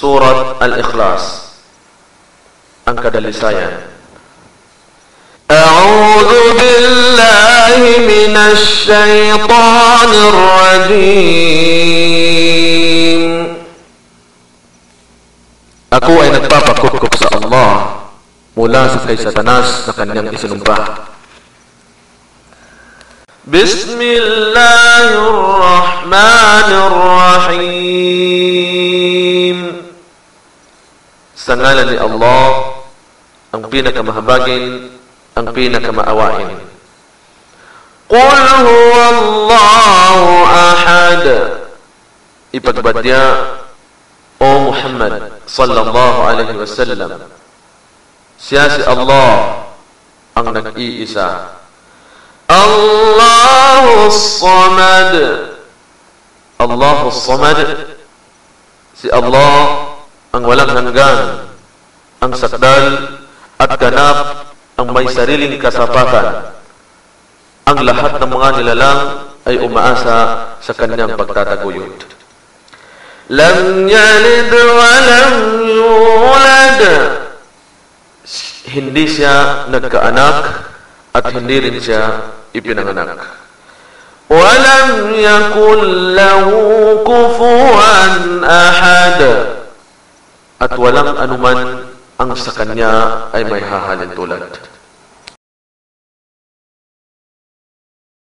Surat Al-Ikhlas. Ang kadalisayan. A'udhu billahi minash shaytanir rajim. Ako ay nagpapakutkok sa Allah mula sa kay Satanas na kanyang isinumpa. Bismillahirrahmanirrahim. Sa ngalan ni Allah, ang pinakamahabagin, ang pinakamaawain. Qul huwallahu ahad. Ipagbadya, O Muhammad sallallahu alaihi wasallam, siya si Allah, ang nag-iisa. Allahu Samad. Allahu Samad. Si Allah ang walang hanggan, ang sakdal at ganap, ang may sariling kasapatan. Ang lahat ng mga nilalang ay umaasa sa kanyang pagtataguyod. Lam yalid wa lam yulad. Hindi siya nagkaanak at hindi rin siya ipinanganak. Walam yakul lahu kufuwan ahad. At walang anuman ang sa kanya ay may hahalin tulad.